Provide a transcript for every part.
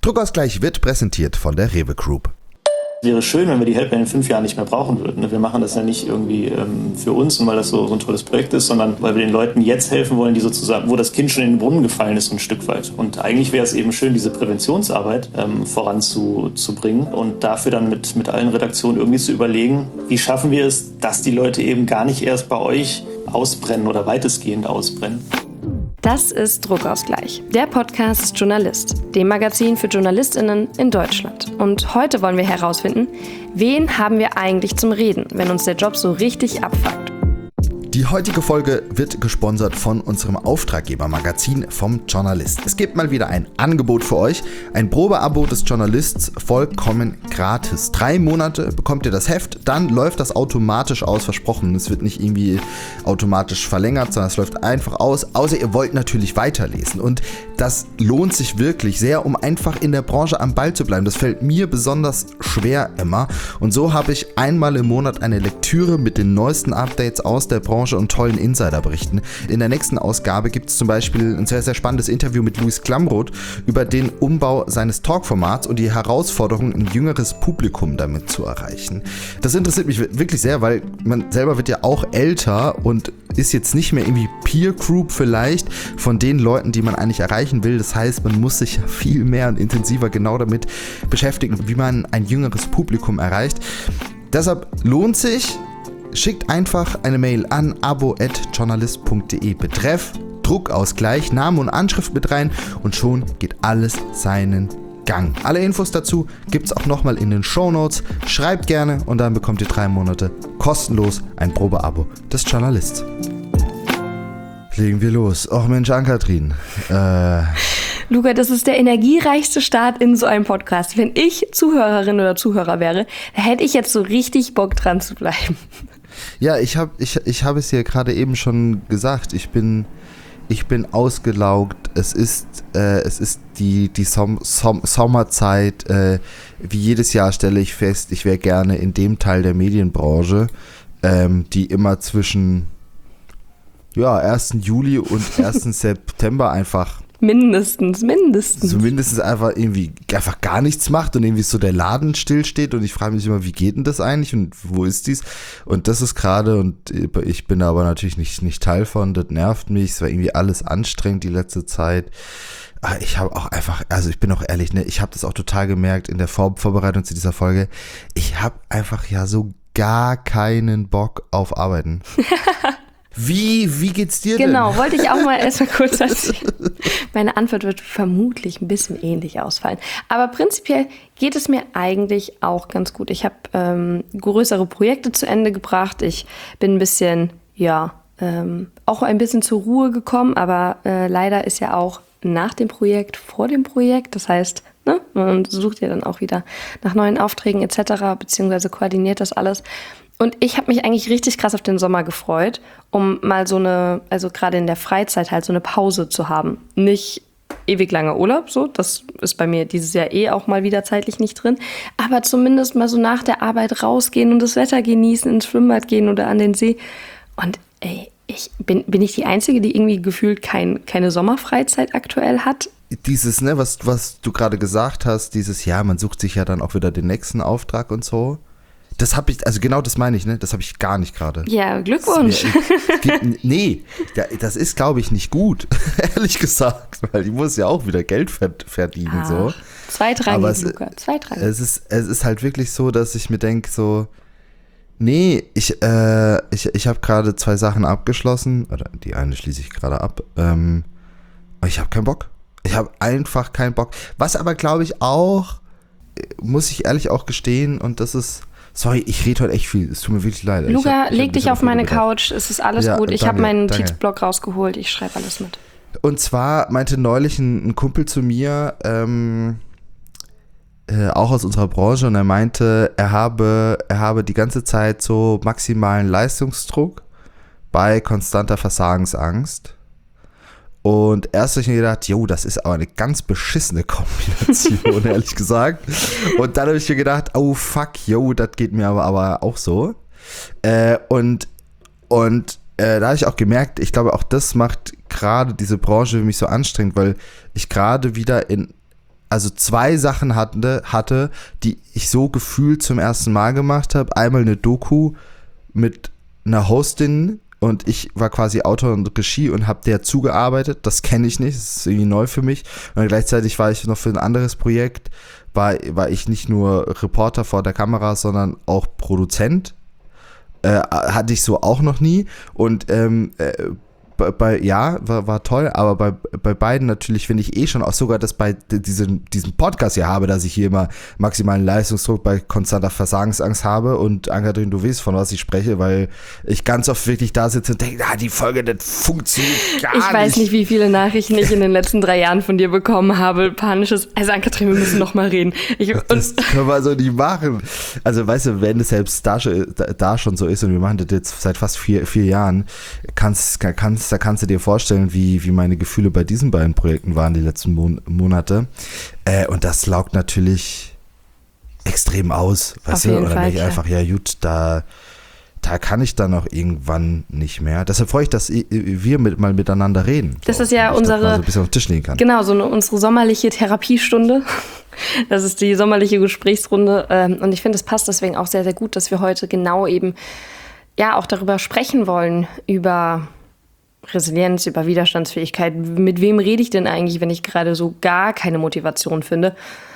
Druckausgleich wird präsentiert von der Rewe Group. Wäre schön, wenn wir die Helpline in 5 Jahren nicht mehr brauchen würden. Wir machen das ja nicht irgendwie für uns und weil das so ein tolles Projekt ist, sondern weil wir den Leuten jetzt helfen wollen, die sozusagen, wo das Kind schon in den Brunnen gefallen ist, ein Stück weit. Und eigentlich wäre es eben schön, diese Präventionsarbeit voranzubringen und dafür dann mit allen Redaktionen irgendwie zu überlegen, wie schaffen wir es, dass die Leute eben gar nicht erst bei euch ausbrennen oder weitestgehend ausbrennen. Das ist Druckausgleich, der Podcast Journalist, dem Magazin für JournalistInnen in Deutschland. Und heute wollen wir herausfinden, wen haben wir eigentlich zum Reden, wenn uns der Job so richtig abfuckt. Die heutige Folge wird gesponsert von unserem Auftraggebermagazin vom Journalist. Es gibt mal wieder ein Angebot für euch, ein Probeabo des Journalists vollkommen gratis. 3 Monate bekommt ihr das Heft, dann läuft das automatisch aus, versprochen. Es wird nicht irgendwie automatisch verlängert, sondern es läuft einfach aus, außer ihr wollt natürlich weiterlesen. Und das lohnt sich wirklich sehr, um einfach in der Branche am Ball zu bleiben. Das fällt mir besonders schwer immer. Und so habe ich einmal im Monat eine Lektüre mit den neuesten Updates aus der Branche und tollen Insiderberichten. In der nächsten Ausgabe gibt es zum Beispiel ein sehr, sehr spannendes Interview mit Luis Klamroth über den Umbau seines Talkformats und die Herausforderung, ein jüngeres Publikum damit zu erreichen. Das interessiert mich wirklich sehr, weil man selber wird ja auch älter und ist jetzt nicht mehr irgendwie Peer Group vielleicht von den Leuten, die man eigentlich erreichen will. Das heißt, man muss sich viel mehr und intensiver genau damit beschäftigen, wie man ein jüngeres Publikum erreicht. Deshalb lohnt sich, schickt einfach eine Mail an abo@journalist.de. Betreff Druckausgleich, Name und Anschrift mit rein und schon geht alles seinen Gang. Alle Infos dazu gibt's auch nochmal in den Shownotes. Schreibt gerne und dann bekommt ihr 3 Monate kostenlos ein Probeabo des Journalists. Legen wir los. Och Mensch, Ann-Kathrin. Luca, das ist der energiereichste Start in so einem Podcast. Wenn ich Zuhörerin oder Zuhörer wäre, da hätte ich jetzt so richtig Bock dran zu bleiben. Ja, ich hab es hier gerade eben schon gesagt. Ich bin ausgelaugt. Es ist die Sommerzeit. Wie jedes Jahr stelle ich fest, ich wäre gerne in dem Teil der Medienbranche, die immer zwischen 1. Juli und 1. September einfach Mindestens. Zumindest einfach irgendwie einfach gar nichts macht und irgendwie so der Laden stillsteht und ich frage mich immer, wie geht denn das eigentlich und wo ist dies? Und das ist gerade, und ich bin aber natürlich nicht Teil von, das nervt mich, es war irgendwie alles anstrengend die letzte Zeit. Ich habe auch einfach, also ich bin auch ehrlich, ne, ich habe das auch total gemerkt in der Vorbereitung zu dieser Folge, ich habe einfach ja so gar keinen Bock auf Arbeiten. Wie geht's dir denn? Genau, wollte ich auch mal erstmal kurz erzählen. Meine Antwort wird vermutlich ein bisschen ähnlich ausfallen. Aber prinzipiell geht es mir eigentlich auch ganz gut. Ich habe größere Projekte zu Ende gebracht. Ich bin ein bisschen, auch ein bisschen zur Ruhe gekommen. Aber leider ist ja auch nach dem Projekt vor dem Projekt. Das heißt, man sucht ja dann auch wieder nach neuen Aufträgen etc. beziehungsweise koordiniert das alles. Und ich habe mich eigentlich richtig krass auf den Sommer gefreut, um mal so eine, also gerade in der Freizeit halt so eine Pause zu haben. Nicht ewig langer Urlaub, so, das ist bei mir dieses Jahr auch mal wieder zeitlich nicht drin, aber zumindest mal so nach der Arbeit rausgehen und das Wetter genießen, ins Schwimmbad gehen oder an den See. Und bin ich die Einzige, die irgendwie gefühlt keine Sommerfreizeit aktuell hat? Dieses, ne, was du gerade gesagt hast, dieses, man sucht sich ja dann auch wieder den nächsten Auftrag und so. Das habe ich, also genau das meine ich, ne? Das habe ich gar nicht gerade. Ja, Glückwunsch. Das ist, glaube ich, nicht gut, ehrlich gesagt, weil ich muss ja auch wieder Geld verdienen, so. Zweitrangig, Luca, zweitrangig. Es ist halt wirklich so, dass ich mir denke, so, nee, ich habe gerade 2 Sachen abgeschlossen, oder die eine schließe ich gerade ab, aber ich habe keinen Bock. Ich habe einfach keinen Bock. Was aber, glaube ich, auch, muss ich ehrlich auch gestehen, und das ist, sorry, ich rede heute echt viel, es tut mir wirklich leid. Luca, leg dich auf meine Couch, es ist alles gut. Ich habe meinen danke. Notizblock rausgeholt, ich schreibe alles mit. Und zwar meinte neulich ein Kumpel zu mir, auch aus unserer Branche, und er meinte, er habe die ganze Zeit so maximalen Leistungsdruck bei konstanter Versagensangst. Und erst habe ich mir gedacht, das ist aber eine ganz beschissene Kombination, ehrlich gesagt. Und dann habe ich mir gedacht, oh fuck, das geht mir aber auch so. Und da habe ich auch gemerkt, ich glaube auch das macht gerade diese Branche für mich so anstrengend, weil ich gerade wieder in also 2 Sachen hatte, die ich so gefühlt zum ersten Mal gemacht habe. Einmal eine Doku mit einer Hostin und ich war quasi Autor und Regie und habe der zugearbeitet. Das kenne ich nicht, das ist irgendwie neu für mich. Und gleichzeitig war ich noch für ein anderes Projekt, war ich nicht nur Reporter vor der Kamera, sondern auch Produzent. Hatte ich so auch noch nie. Und war toll, aber bei beiden natürlich finde ich schon auch sogar, dass bei diesem Podcast hier habe, dass ich hier immer maximalen Leistungsdruck bei konstanter Versagensangst habe und Ann-Kathrin, du weißt, von was ich spreche, weil ich ganz oft wirklich da sitze und denke, die Folge, das funktioniert gar nicht. Ich weiß nicht, wie viele Nachrichten ich in den letzten 3 Jahren von dir bekommen habe, panisches, also Ann-Kathrin, wir müssen noch mal reden. Das können wir so nicht machen. Also weißt du, wenn es selbst da schon so ist und wir machen das jetzt seit fast 4 Jahren, da kannst du dir vorstellen, wie meine Gefühle bei diesen beiden Projekten waren die letzten Monate. Und das laugt natürlich extrem aus. Weißt du? Oder denke ich einfach, ja gut, da kann ich dann auch irgendwann nicht mehr. Deshalb freue ich, dass wir mal miteinander reden. Das ist ja unsere, so ein bisschen auf den Tisch legen kann. Genau, unsere sommerliche Therapiestunde. Das ist die sommerliche Gesprächsrunde. Und ich finde, es passt deswegen auch sehr, sehr gut, dass wir heute genau eben auch darüber sprechen wollen, über Resilienz, über Widerstandsfähigkeit. Mit wem rede ich denn eigentlich, wenn ich gerade so gar keine Motivation finde?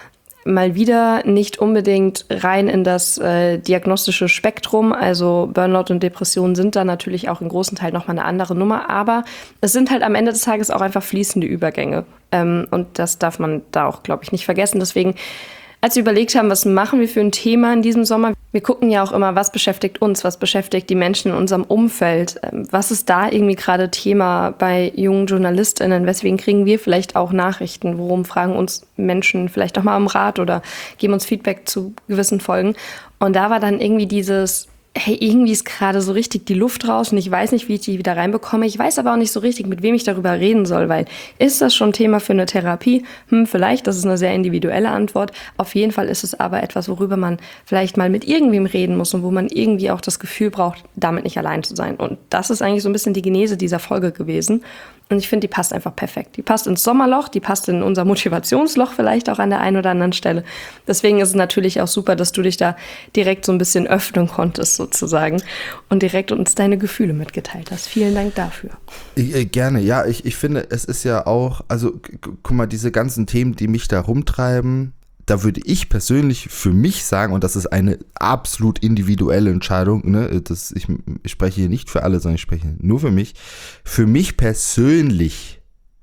Mal wieder nicht unbedingt rein in das diagnostische Spektrum. Also Burnout und Depression sind da natürlich auch in großen Teilen nochmal eine andere Nummer. Aber es sind halt am Ende des Tages auch einfach fließende Übergänge. Und das darf man da auch, glaube ich, nicht vergessen. Deswegen, als wir überlegt haben, was machen wir für ein Thema in diesem Sommer, wir gucken ja auch immer, was beschäftigt uns, was beschäftigt die Menschen in unserem Umfeld, was ist da irgendwie gerade Thema bei jungen JournalistInnen, weswegen kriegen wir vielleicht auch Nachrichten, worum fragen uns Menschen vielleicht auch mal um Rat oder geben uns Feedback zu gewissen Folgen. Und da war dann irgendwie dieses, hey, irgendwie ist gerade so richtig die Luft raus und ich weiß nicht, wie ich die wieder reinbekomme. Ich weiß aber auch nicht so richtig, mit wem ich darüber reden soll, weil ist das schon Thema für eine Therapie? Vielleicht, das ist eine sehr individuelle Antwort. Auf jeden Fall ist es aber etwas, worüber man vielleicht mal mit irgendwem reden muss und wo man irgendwie auch das Gefühl braucht, damit nicht allein zu sein. Und das ist eigentlich so ein bisschen die Genese dieser Folge gewesen. Und ich finde, die passt einfach perfekt. Die passt ins Sommerloch, die passt in unser Motivationsloch vielleicht auch an der einen oder anderen Stelle. Deswegen ist es natürlich auch super, dass du dich da direkt so ein bisschen öffnen konntest sozusagen und direkt uns deine Gefühle mitgeteilt hast. Vielen Dank dafür. Gerne, ja. Ich finde, es ist ja auch, also guck mal, diese ganzen Themen, die mich da rumtreiben, da würde ich persönlich für mich sagen, und das ist eine absolut individuelle Entscheidung, ne, ich spreche hier nicht für alle, sondern ich spreche nur für mich. Für mich persönlich,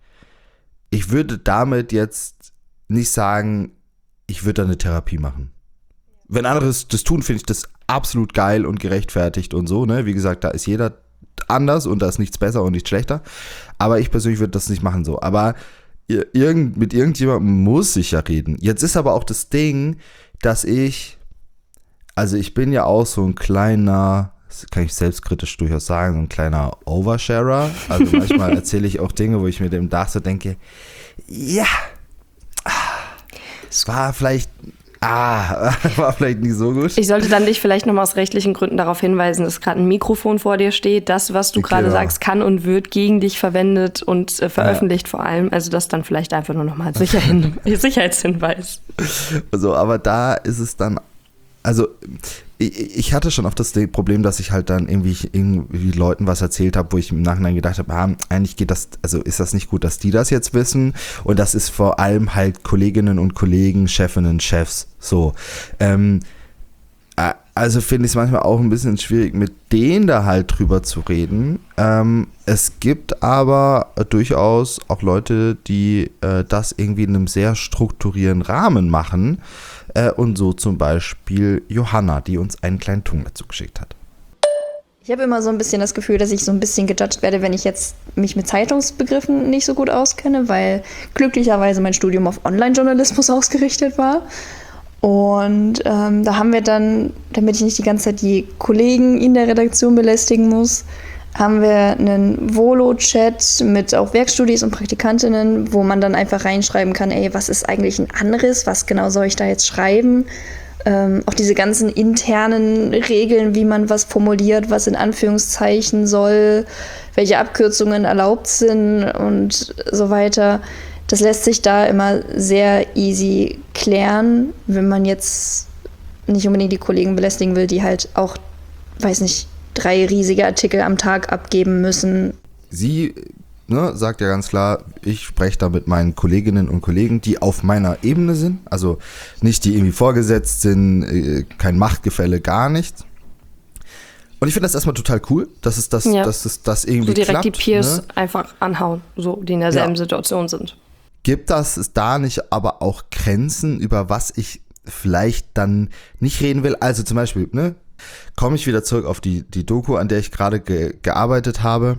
ich würde damit jetzt nicht sagen, ich würde da eine Therapie machen. Wenn andere das tun, finde ich das absolut geil und gerechtfertigt und so, ne, wie gesagt, da ist jeder anders und da ist nichts besser und nichts schlechter, aber ich persönlich würde das nicht machen so, aber mit irgendjemandem muss ich ja reden. Jetzt ist aber auch das Ding, dass ich bin ja auch so ein kleiner, das kann ich selbstkritisch durchaus sagen, so ein kleiner Oversharer. Also manchmal erzähle ich auch Dinge, wo ich mir dem Dach so denke, ja, es war vielleicht nicht so gut. Ich sollte dann dich vielleicht nochmal aus rechtlichen Gründen darauf hinweisen, dass gerade ein Mikrofon vor dir steht. Das, was du gerade sagst, kann und wird gegen dich verwendet und veröffentlicht vor allem. Also das dann vielleicht einfach nur nochmal als Sicherheitshinweis. Also, aber da ist es dann, also ich hatte schon oft das Problem, dass ich halt dann irgendwie Leuten was erzählt habe, wo ich im Nachhinein gedacht habe, eigentlich geht das, also ist das nicht gut, dass die das jetzt wissen, und das ist vor allem halt Kolleginnen und Kollegen, Chefinnen, Chefs, so. Also finde ich es manchmal auch ein bisschen schwierig, mit denen da halt drüber zu reden. Es gibt aber durchaus auch Leute, die das irgendwie in einem sehr strukturierten Rahmen machen. Und so zum Beispiel Johanna, die uns einen kleinen Ton dazu geschickt hat. Ich habe immer so ein bisschen das Gefühl, dass ich so ein bisschen gejudged werde, wenn ich jetzt mich mit Zeitungsbegriffen nicht so gut auskenne, weil glücklicherweise mein Studium auf Online-Journalismus ausgerichtet war. Und da haben wir dann, damit ich nicht die ganze Zeit die Kollegen in der Redaktion belästigen muss, haben wir einen Volo-Chat mit auch Werkstudis und Praktikantinnen, wo man dann einfach reinschreiben kann, was ist eigentlich ein Anriss, was genau soll ich da jetzt schreiben? Auch diese ganzen internen Regeln, wie man was formuliert, was in Anführungszeichen soll, welche Abkürzungen erlaubt sind und so weiter. Das lässt sich da immer sehr easy klären, wenn man jetzt nicht unbedingt die Kollegen belästigen will, die halt auch, weiß nicht, 3 riesige Artikel am Tag abgeben müssen. Sie sagt ja ganz klar, ich spreche da mit meinen Kolleginnen und Kollegen, die auf meiner Ebene sind, also nicht die irgendwie vorgesetzt sind, kein Machtgefälle, gar nichts. Und ich finde das erstmal total cool, dass es das irgendwie so direkt klappt. Die Peers einfach anhauen, so, die in derselben Situation sind. Gibt das da nicht aber auch Grenzen, über was ich vielleicht dann nicht reden will? Also zum Beispiel, komme ich wieder zurück auf die Doku, an der ich gerade gearbeitet habe.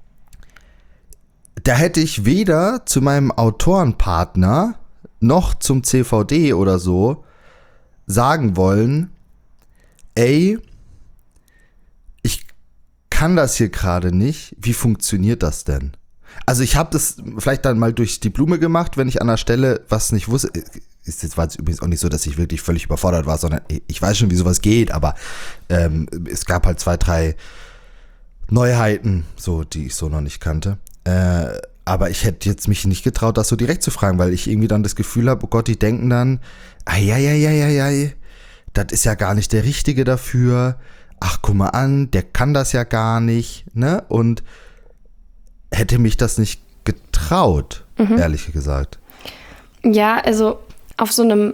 Da hätte ich weder zu meinem Autorenpartner noch zum CVD oder so sagen wollen, ey, ich kann das hier gerade nicht, wie funktioniert das denn? Also ich habe das vielleicht dann mal durch die Blume gemacht, wenn ich an der Stelle was nicht wusste. War es übrigens auch nicht so, dass ich wirklich völlig überfordert war, sondern ich weiß schon, wie sowas geht, aber es gab halt 2, 3 Neuheiten, so, die ich so noch nicht kannte. Aber ich hätte jetzt mich nicht getraut, das so direkt zu fragen, weil ich irgendwie dann das Gefühl habe, oh Gott, die denken dann, das ist ja gar nicht der Richtige dafür. Ach, guck mal an, der kann das ja gar nicht, ne? Und hätte mich das nicht getraut, ehrlich gesagt. Ja, also auf so einem,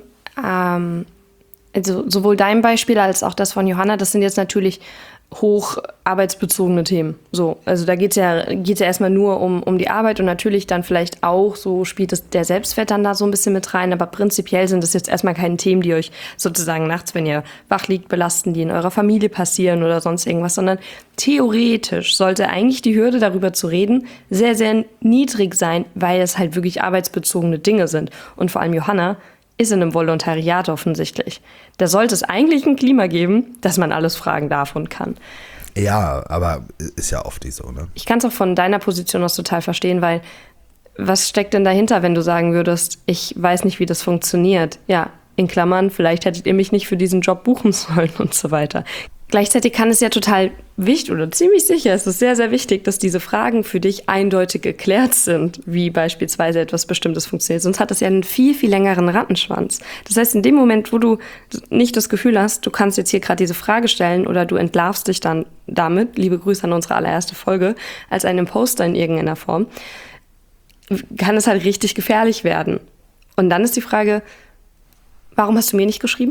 also sowohl dein Beispiel als auch das von Johanna, das sind jetzt natürlich hoch arbeitsbezogene Themen. So, also da geht's ja erstmal nur um die Arbeit und natürlich dann vielleicht auch, so spielt es der Selbstwert dann da so ein bisschen mit rein, aber prinzipiell sind das jetzt erstmal keine Themen, die euch sozusagen nachts, wenn ihr wach liegt, belasten, die in eurer Familie passieren oder sonst irgendwas, sondern theoretisch sollte eigentlich die Hürde, darüber zu reden, sehr, sehr niedrig sein, weil es halt wirklich arbeitsbezogene Dinge sind. Und vor allem Johanna ist in einem Volontariat offensichtlich. Da sollte es eigentlich ein Klima geben, dass man alles fragen darf und kann. Ja, aber ist ja oft nicht so, ne? Ich kann es auch von deiner Position aus total verstehen, weil was steckt denn dahinter, wenn du sagen würdest, ich weiß nicht, wie das funktioniert? Ja, in Klammern, vielleicht hättet ihr mich nicht für diesen Job buchen sollen und so weiter. Gleichzeitig kann es ja total wichtig oder ziemlich sicher, es ist sehr, sehr wichtig, dass diese Fragen für dich eindeutig geklärt sind, wie beispielsweise etwas Bestimmtes funktioniert. Sonst hat es ja einen viel, viel längeren Rattenschwanz. Das heißt, in dem Moment, wo du nicht das Gefühl hast, du kannst jetzt hier gerade diese Frage stellen oder du entlarvst dich dann damit, liebe Grüße an unsere allererste Folge, als ein Imposter in irgendeiner Form, kann es halt richtig gefährlich werden. Und dann ist die Frage, warum hast du mir nicht geschrieben?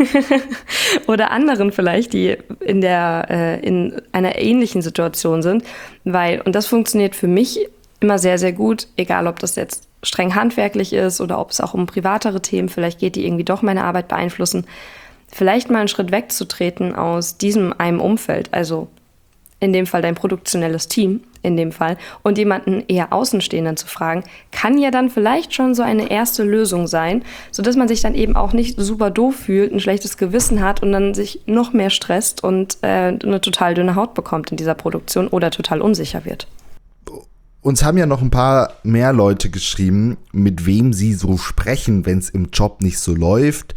Oder anderen vielleicht, die in einer ähnlichen Situation sind. Und das funktioniert für mich immer sehr, sehr gut, egal ob das jetzt streng handwerklich ist oder ob es auch um privatere Themen vielleicht geht, die irgendwie doch meine Arbeit beeinflussen. Vielleicht mal einen Schritt wegzutreten aus einem Umfeld, also in dem Fall dein produktionelles Team, in dem Fall, und jemanden eher Außenstehenden zu fragen, kann ja dann vielleicht schon so eine erste Lösung sein, sodass man sich dann eben auch nicht super doof fühlt, ein schlechtes Gewissen hat und dann sich noch mehr stresst und eine total dünne Haut bekommt in dieser Produktion oder total unsicher wird. Uns haben ja noch ein paar mehr Leute geschrieben, mit wem sie so sprechen, wenn es im Job nicht so läuft.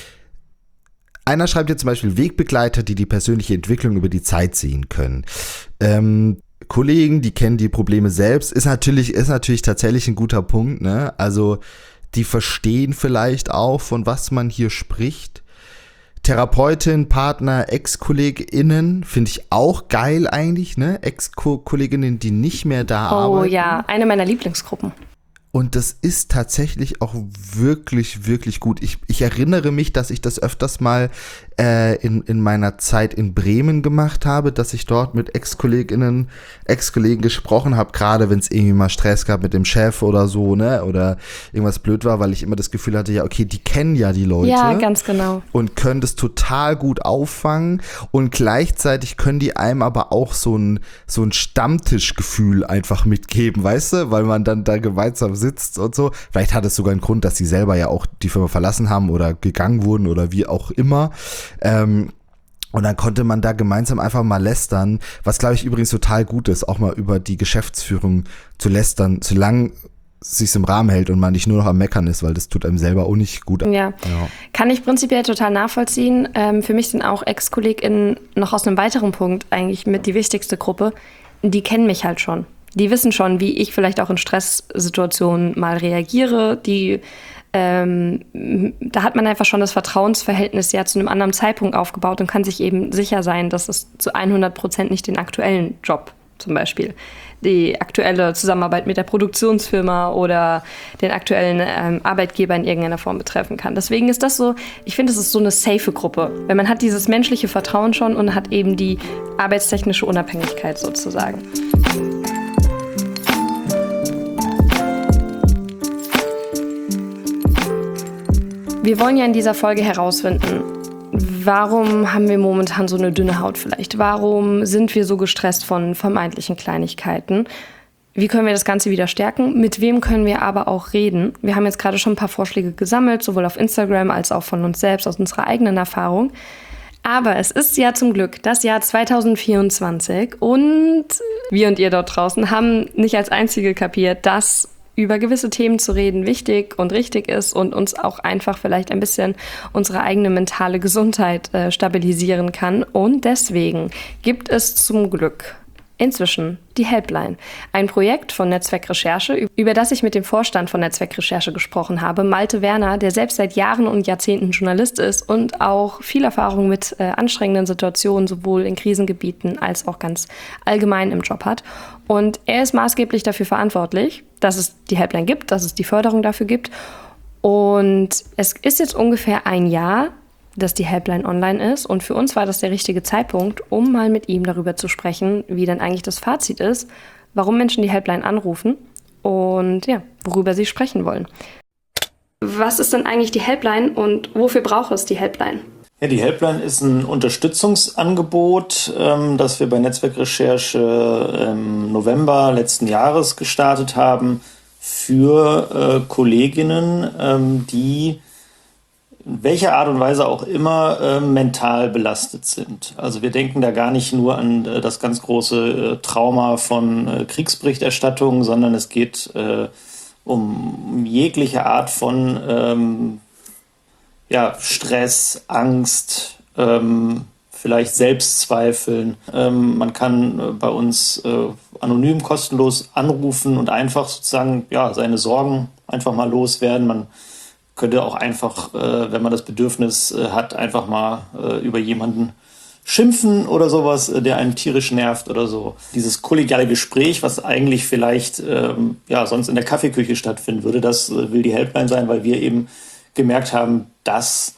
Einer schreibt jetzt zum Beispiel Wegbegleiter, die persönliche Entwicklung über die Zeit sehen können. Kollegen, die kennen die Probleme selbst, ist natürlich tatsächlich ein guter Punkt, ne? Also die verstehen vielleicht auch, von was man hier spricht. Therapeutin, Partner, Ex-KollegInnen finde ich auch geil eigentlich, ne? Ex-Kolleginnen, die nicht mehr da arbeiten. Oh ja, eine meiner Lieblingsgruppen. Und das ist tatsächlich auch wirklich, wirklich gut. Ich erinnere mich, dass ich das öfters mal in meiner Zeit in Bremen gemacht habe, dass ich dort mit Ex-Kollegen gesprochen habe, gerade wenn es irgendwie mal Stress gab mit dem Chef oder so, ne, oder irgendwas blöd war, weil ich immer das Gefühl hatte, ja, okay, die kennen ja die Leute. Ja, ganz genau. Und können das total gut auffangen und gleichzeitig können die einem aber auch so ein Stammtischgefühl einfach mitgeben, weißt du, weil man dann da gemeinsam sitzt und so. Vielleicht hat es sogar einen Grund, dass sie selber ja auch die Firma verlassen haben oder gegangen wurden oder wie auch immer. Und dann konnte man da gemeinsam einfach mal lästern, was glaube ich übrigens total gut ist, auch mal über die Geschäftsführung zu lästern, solange es sich im Rahmen hält und man nicht nur noch am Meckern ist, weil das tut einem selber auch nicht gut. Ja, kann ich prinzipiell total nachvollziehen. Für mich sind auch Ex-KollegInnen noch aus einem weiteren Punkt eigentlich mit die wichtigste Gruppe. Die kennen mich halt schon. Die wissen schon, wie ich vielleicht auch in Stresssituationen mal reagiere. Da hat man einfach schon das Vertrauensverhältnis ja zu einem anderen Zeitpunkt aufgebaut und kann sich eben sicher sein, dass es zu 100% nicht den aktuellen Job, zum Beispiel die aktuelle Zusammenarbeit mit der Produktionsfirma oder den aktuellen Arbeitgeber in irgendeiner Form betreffen kann. Deswegen ist das so, ich finde, es ist so eine safe Gruppe, weil man hat dieses menschliche Vertrauen schon und hat eben die arbeitstechnische Unabhängigkeit sozusagen. Wir wollen ja in dieser Folge herausfinden, warum haben wir momentan so eine dünne Haut vielleicht? Warum sind wir so gestresst von vermeintlichen Kleinigkeiten? Wie können wir das Ganze wieder stärken? Mit wem können wir aber auch reden? Wir haben jetzt gerade schon ein paar Vorschläge gesammelt, sowohl auf Instagram als auch von uns selbst, aus unserer eigenen Erfahrung. Aber es ist ja zum Glück das Jahr 2024 und wir und ihr dort draußen haben nicht als Einzige kapiert, dass über gewisse Themen zu reden wichtig und richtig ist und uns auch einfach vielleicht ein bisschen unsere eigene mentale Gesundheit stabilisieren kann. Und deswegen gibt es zum Glück inzwischen die Helpline, ein Projekt von Netzwerk Recherche, über das ich mit dem Vorstand von Netzwerk Recherche gesprochen habe, Malte Werner, der selbst seit Jahren und Jahrzehnten Journalist ist und auch viel Erfahrung mit anstrengenden Situationen, sowohl in Krisengebieten als auch ganz allgemein im Job hat. Und er ist maßgeblich dafür verantwortlich, dass es die Helpline gibt, dass es die Förderung dafür gibt. Und es ist jetzt ungefähr ein Jahr, dass die Helpline online ist. Und für uns war das der richtige Zeitpunkt, um mal mit ihm darüber zu sprechen, wie denn eigentlich das Fazit ist, warum Menschen die Helpline anrufen und ja, worüber sie sprechen wollen. Was ist denn eigentlich die Helpline und wofür braucht es die Helpline? Ja, die Helpline ist ein Unterstützungsangebot, das wir bei Netzwerk Recherche im November letzten Jahres gestartet haben für Kolleginnen, die in welcher Art und Weise auch immer mental belastet sind. Also wir denken da gar nicht nur an das ganz große Trauma von Kriegsberichterstattung, sondern es geht um jegliche Art von Stress, Angst, vielleicht Selbstzweifeln. Man kann bei uns anonym kostenlos anrufen und einfach sozusagen seine Sorgen einfach mal loswerden. Man könnte auch einfach, wenn man das Bedürfnis hat, einfach mal über jemanden schimpfen oder sowas, der einen tierisch nervt oder so. Dieses kollegiale Gespräch, was eigentlich vielleicht sonst in der Kaffeeküche stattfinden würde, das will die Helpline sein, weil wir eben gemerkt haben, dass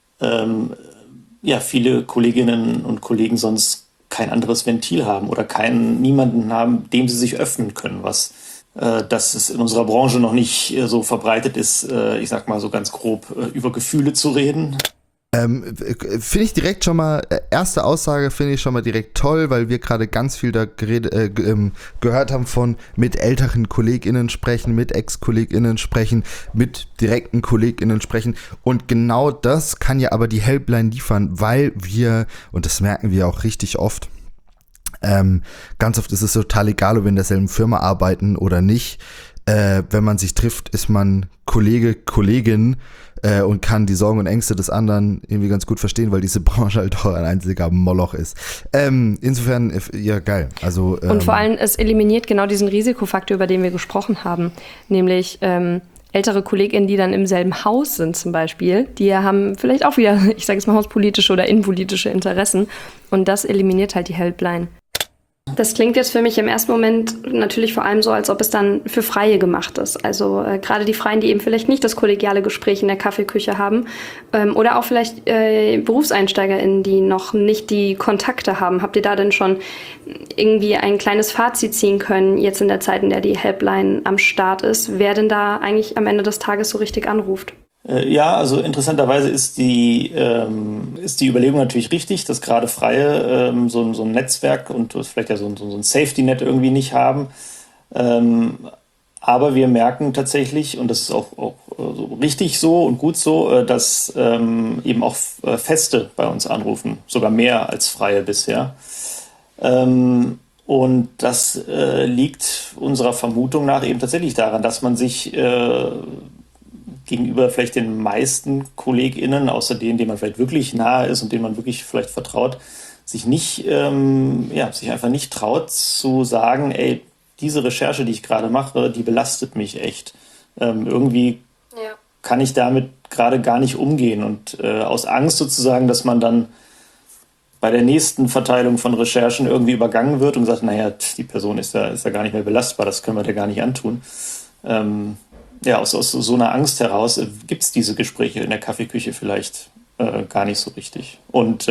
viele Kolleginnen und Kollegen sonst kein anderes Ventil haben oder niemanden haben, dem sie sich öffnen können, dass es in unserer Branche noch nicht so verbreitet ist, ich sag mal so ganz grob, über Gefühle zu reden. Finde ich direkt schon mal, erste Aussage finde ich schon mal direkt toll, weil wir gerade ganz viel da gehört haben von mit älteren KollegInnen sprechen, mit Ex-KollegInnen sprechen, mit direkten KollegInnen sprechen und genau das kann ja aber die Helpline liefern, weil wir, und das merken wir auch richtig oft, ganz oft ist es total egal, ob wir in derselben Firma arbeiten oder nicht. Wenn man sich trifft, ist man Kollege, Kollegin und kann die Sorgen und Ängste des anderen irgendwie ganz gut verstehen, weil diese Branche halt auch ein einziger Moloch ist. Insofern, ja, geil. Also, und vor allem, es eliminiert genau diesen Risikofaktor, über den wir gesprochen haben, nämlich ältere KollegInnen, die dann im selben Haus sind zum Beispiel, die haben vielleicht auch wieder, ich sage jetzt mal, hauspolitische oder innenpolitische Interessen und das eliminiert halt die Helpline. Das klingt jetzt für mich im ersten Moment natürlich vor allem so, als ob es dann für Freie gemacht ist. Also gerade die Freien, die eben vielleicht nicht das kollegiale Gespräch in der Kaffeeküche haben oder auch vielleicht BerufseinsteigerInnen, die noch nicht die Kontakte haben. Habt ihr da denn schon irgendwie ein kleines Fazit ziehen können, jetzt in der Zeit, in der die Helpline am Start ist, wer denn da eigentlich am Ende des Tages so richtig anruft? Ja, also interessanterweise ist die Überlegung natürlich richtig, dass gerade Freie so ein Netzwerk und vielleicht ja so ein Safety-Net irgendwie nicht haben. Aber wir merken tatsächlich, und das ist auch so richtig so und gut so, dass eben auch Feste bei uns anrufen, sogar mehr als Freie bisher. Und das liegt unserer Vermutung nach eben tatsächlich daran, dass man sich gegenüber vielleicht den meisten KollegInnen, außer denen man vielleicht wirklich nahe ist und denen man wirklich vielleicht vertraut, sich einfach nicht traut zu sagen, ey, diese Recherche, die ich gerade mache, die belastet mich echt. Irgendwie kann ich damit gerade gar nicht umgehen und aus Angst sozusagen, dass man dann bei der nächsten Verteilung von Recherchen irgendwie übergangen wird und sagt, naja, die Person ist ja gar nicht mehr belastbar, das können wir dir gar nicht antun. Aus so einer Angst heraus gibt es diese Gespräche in der Kaffeeküche vielleicht gar nicht so richtig. Und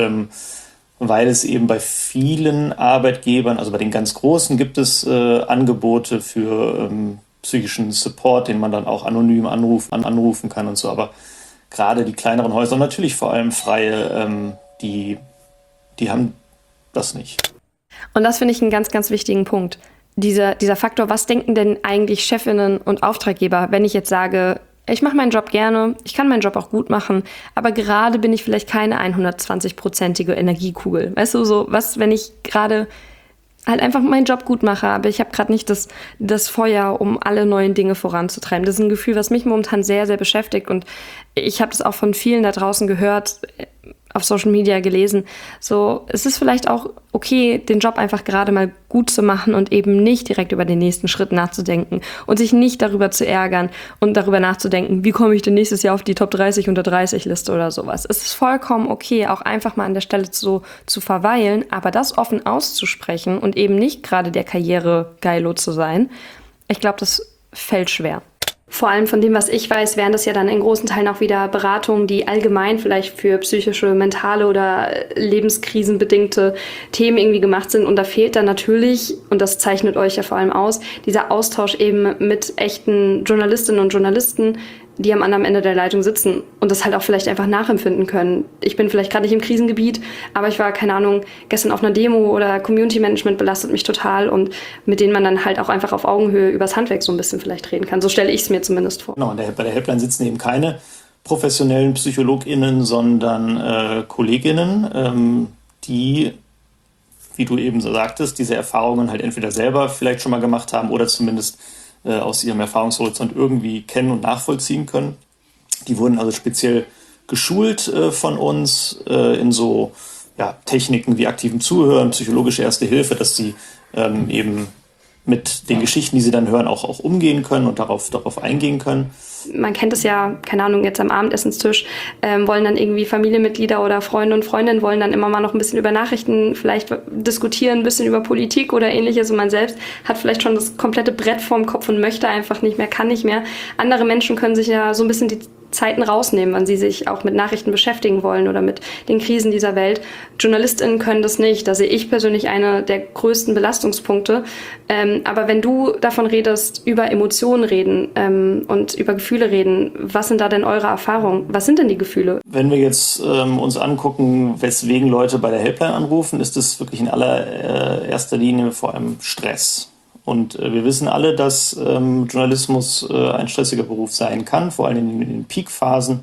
weil es eben bei vielen Arbeitgebern, also bei den ganz Großen, gibt es Angebote für psychischen Support, den man dann auch anonym anrufen kann und so. Aber gerade die kleineren Häuser, natürlich vor allem freie, die haben das nicht. Und das finde ich einen ganz, ganz wichtigen Punkt. Dieser Faktor, was denken denn eigentlich Chefinnen und Auftraggeber, wenn ich jetzt sage, ich mache meinen Job gerne, ich kann meinen Job auch gut machen, aber gerade bin ich vielleicht keine 120-prozentige Energiekugel. Weißt du, so was, wenn ich gerade halt einfach meinen Job gut mache, aber ich habe gerade nicht das Feuer, um alle neuen Dinge voranzutreiben. Das ist ein Gefühl, was mich momentan sehr, sehr beschäftigt und ich habe das auch von vielen da draußen gehört, auf Social Media gelesen. So, es ist vielleicht auch okay, den Job einfach gerade mal gut zu machen und eben nicht direkt über den nächsten Schritt nachzudenken und sich nicht darüber zu ärgern und darüber nachzudenken, wie komme ich denn nächstes Jahr auf die Top 30 unter 30 Liste oder sowas. Es ist vollkommen okay, auch einfach mal an der Stelle so zu verweilen, aber das offen auszusprechen und eben nicht gerade der Karriere-Geilo zu sein, ich glaube, das fällt schwer. Vor allem von dem, was ich weiß, wären das ja dann in großen Teilen auch wieder Beratungen, die allgemein vielleicht für psychische, mentale oder lebenskrisenbedingte Themen irgendwie gemacht sind. Und da fehlt dann natürlich, und das zeichnet euch ja vor allem aus, dieser Austausch eben mit echten Journalistinnen und Journalisten, die am anderen Ende der Leitung sitzen und das halt auch vielleicht einfach nachempfinden können. Ich bin vielleicht gerade nicht im Krisengebiet, aber ich war, keine Ahnung, gestern auf einer Demo oder Community Management belastet mich total und mit denen man dann halt auch einfach auf Augenhöhe übers Handwerk so ein bisschen vielleicht reden kann. So stelle ich es mir zumindest vor. Genau, bei der Helpline sitzen eben keine professionellen PsychologInnen, sondern KollegInnen, die, wie du eben so sagtest, diese Erfahrungen halt entweder selber vielleicht schon mal gemacht haben oder zumindest aus ihrem Erfahrungshorizont irgendwie kennen und nachvollziehen können. Die wurden also speziell geschult von uns in so Techniken wie aktivem Zuhören, psychologische Erste Hilfe, dass sie eben mit den Geschichten, die sie dann hören, auch umgehen können und darauf eingehen können. Man kennt es ja, keine Ahnung, jetzt am Abendessenstisch, wollen dann irgendwie Familienmitglieder oder Freunde und Freundinnen wollen dann immer mal noch ein bisschen über Nachrichten vielleicht diskutieren, ein bisschen über Politik oder ähnliches und man selbst hat vielleicht schon das komplette Brett vorm Kopf und möchte einfach nicht mehr, kann nicht mehr. Andere Menschen können sich ja so ein bisschen die Zeiten rausnehmen, wann sie sich auch mit Nachrichten beschäftigen wollen oder mit den Krisen dieser Welt. JournalistInnen können das nicht. Da sehe ich persönlich eine der größten Belastungspunkte. Aber wenn du davon redest, über Emotionen reden und über Gefühle reden, was sind da denn eure Erfahrungen? Was sind denn die Gefühle? Wenn wir jetzt uns angucken, weswegen Leute bei der Helpline anrufen, ist es wirklich in allererster Linie vor allem Stress. Und wir wissen alle, dass Journalismus ein stressiger Beruf sein kann, vor allem in den Peakphasen.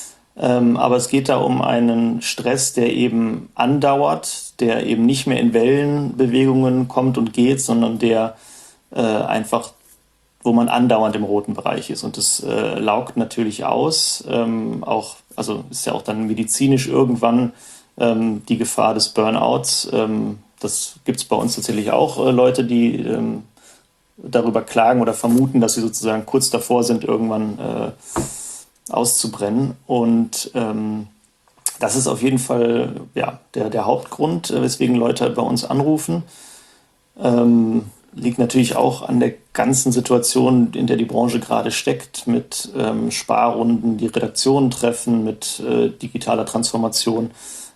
Aber es geht da um einen Stress, der eben andauert, der eben nicht mehr in Wellenbewegungen kommt und geht, sondern der einfach, wo man andauernd im roten Bereich ist. Und das laugt natürlich aus. Also ist ja auch dann medizinisch irgendwann die Gefahr des Burnouts. Das gibt es bei uns tatsächlich auch Leute, die darüber klagen oder vermuten, dass sie sozusagen kurz davor sind, irgendwann auszubrennen. Und das ist auf jeden Fall der Hauptgrund, weswegen Leute bei uns anrufen. Liegt natürlich auch an der ganzen Situation, in der die Branche gerade steckt, mit Sparrunden, die Redaktionen treffen, mit digitaler Transformation.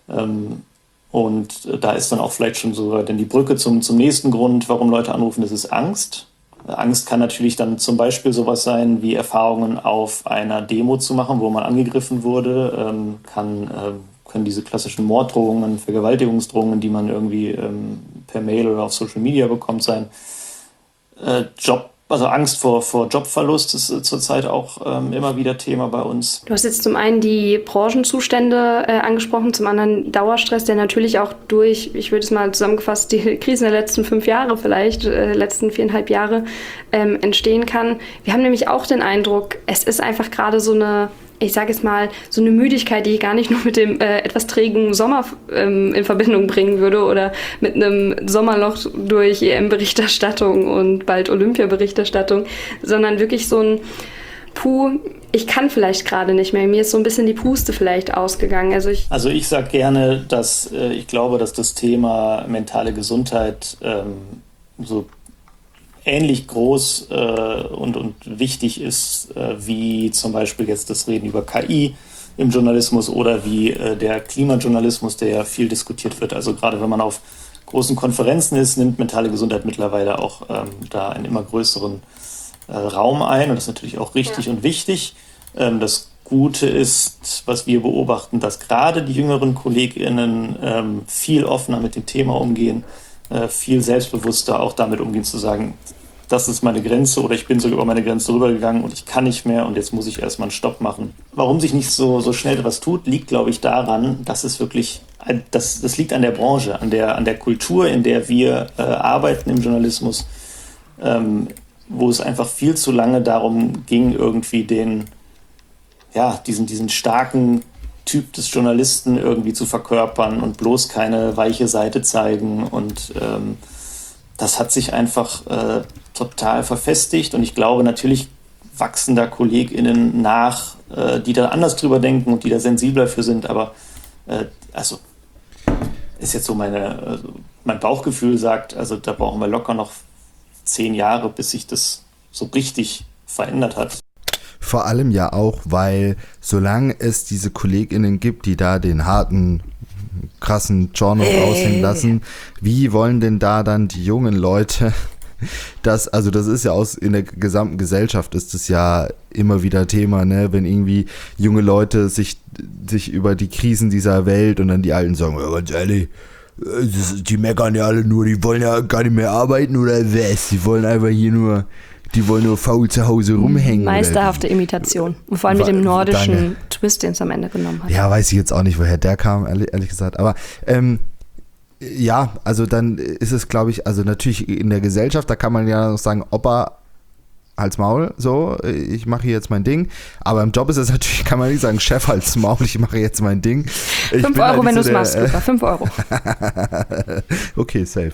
Und da ist dann auch vielleicht schon so denn die Brücke zum nächsten Grund, warum Leute anrufen, das ist Angst. Angst kann natürlich dann zum Beispiel sowas sein, wie Erfahrungen auf einer Demo zu machen, wo man angegriffen wurde. Können diese klassischen Morddrohungen, Vergewaltigungsdrohungen, die man irgendwie per Mail oder auf Social Media bekommt, sein. Also Angst vor Jobverlust ist zurzeit auch immer wieder Thema bei uns. Du hast jetzt zum einen die Branchenzustände angesprochen, zum anderen Dauerstress, der natürlich auch durch, ich würde es mal zusammengefasst, die Krisen der letzten 5 Jahre vielleicht, letzten 4,5 Jahre entstehen kann. Wir haben nämlich auch den Eindruck, es ist einfach gerade so eine ich sage jetzt mal, so eine Müdigkeit, die ich gar nicht nur mit dem etwas trägen Sommer in Verbindung bringen würde oder mit einem Sommerloch durch EM-Berichterstattung und bald Olympia-Berichterstattung, sondern wirklich so ein ich kann vielleicht gerade nicht mehr. Mir ist so ein bisschen die Puste vielleicht ausgegangen. Also ich sage gerne, dass ich glaube, dass das Thema mentale Gesundheit so ähnlich groß und wichtig ist, wie zum Beispiel jetzt das Reden über KI im Journalismus oder wie der Klimajournalismus, der ja viel diskutiert wird. Also gerade wenn man auf großen Konferenzen ist, nimmt mentale Gesundheit mittlerweile auch da einen immer größeren Raum ein. Und das ist natürlich auch richtig und wichtig. Das Gute ist, was wir beobachten, dass gerade die jüngeren KollegInnen viel offener mit dem Thema umgehen, viel selbstbewusster auch damit umgehen, zu sagen, das ist meine Grenze oder ich bin sogar über meine Grenze rübergegangen und ich kann nicht mehr und jetzt muss ich erstmal einen Stopp machen. Warum sich nicht so schnell etwas tut, liegt, glaube ich, daran, dass es wirklich, das liegt an der Branche, an der Kultur, in der wir arbeiten im Journalismus, wo es einfach viel zu lange darum ging, irgendwie diesen starken Typ des Journalisten irgendwie zu verkörpern und bloß keine weiche Seite zeigen. Und das hat sich einfach total verfestigt. Und ich glaube, natürlich wachsen da KollegInnen nach, die da anders drüber denken und die da sensibler für sind. Aber ist jetzt so mein Bauchgefühl sagt, also da brauchen wir locker noch 10 Jahre, bis sich das so richtig verändert hat. Vor allem ja auch, weil solange es diese KollegInnen gibt, die da den harten, krassen Journal aushängen lassen, wie wollen denn da dann die jungen Leute das ist ja in der gesamten Gesellschaft ist das ja immer wieder Thema, ne, wenn irgendwie junge Leute sich über die Krisen dieser Welt und dann die Alten sagen, ja, ganz ehrlich, die meckern ja alle nur, die wollen ja gar nicht mehr arbeiten oder was, die wollen nur faul zu Hause rumhängen. Meisterhafte Imitation. Und vor allem mit dem nordischen Twist, den es am Ende genommen hat. Ja, weiß ich jetzt auch nicht, woher der kam, ehrlich gesagt. Aber ja, also dann ist es, glaube ich, also natürlich in der Gesellschaft, da kann man ja noch sagen, Opa, Hals Maul, so, ich mache hier jetzt mein Ding. Aber im Job ist es natürlich, kann man nicht sagen, Chef, Hals Maul, ich mache jetzt mein Ding. 5 Euro, wenn du es machst, Luca, 5 Euro. Okay, safe.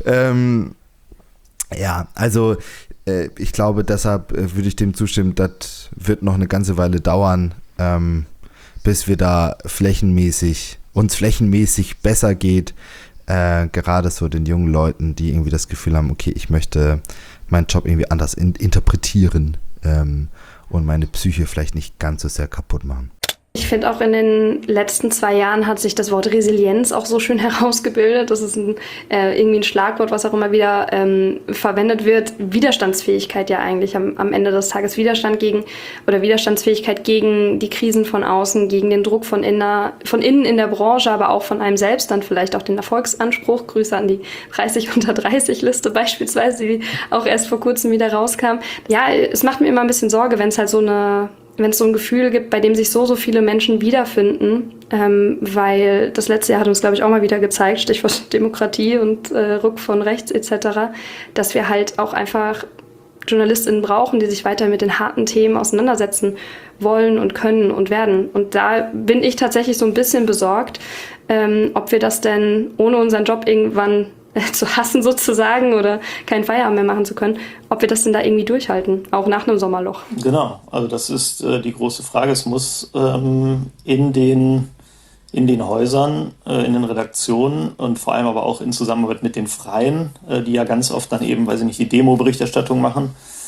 Ja, also ich glaube, deshalb würde ich dem zustimmen, das wird noch eine ganze Weile dauern, bis wir da uns flächenmäßig besser geht, gerade so den jungen Leuten, die irgendwie das Gefühl haben, okay, ich möchte meinen Job irgendwie anders interpretieren und meine Psyche vielleicht nicht ganz so sehr kaputt machen. Ich finde auch in den letzten 2 Jahren hat sich das Wort Resilienz auch so schön herausgebildet. Das ist irgendwie ein Schlagwort, was auch immer wieder verwendet wird. Widerstandsfähigkeit ja eigentlich am Ende des Tages. Widerstandsfähigkeit gegen die Krisen von außen, gegen den Druck von innen in der Branche, aber auch von einem selbst. Dann vielleicht auch den Erfolgsanspruch. Grüße an die 30 unter 30 Liste beispielsweise, die auch erst vor kurzem wieder rauskam. Ja, es macht mir immer ein bisschen Sorge, wenn es halt so ein Gefühl gibt, bei dem sich so viele Menschen wiederfinden, weil das letzte Jahr hat uns, glaube ich, auch mal wieder gezeigt, Stichwort Demokratie und Ruck von rechts etc., dass wir halt auch einfach JournalistInnen brauchen, die sich weiter mit den harten Themen auseinandersetzen wollen und können und werden. Und da bin ich tatsächlich so ein bisschen besorgt, ob wir das denn ohne unseren Job irgendwann zu hassen sozusagen oder keinen Feierabend mehr machen zu können, ob wir das denn da irgendwie durchhalten, auch nach einem Sommerloch. Genau, also das ist die große Frage. Es muss in den Häusern, in den Redaktionen und vor allem aber auch in Zusammenarbeit mit den Freien, die ja ganz oft dann eben, weiß ich nicht, die Demo-Berichterstattung machen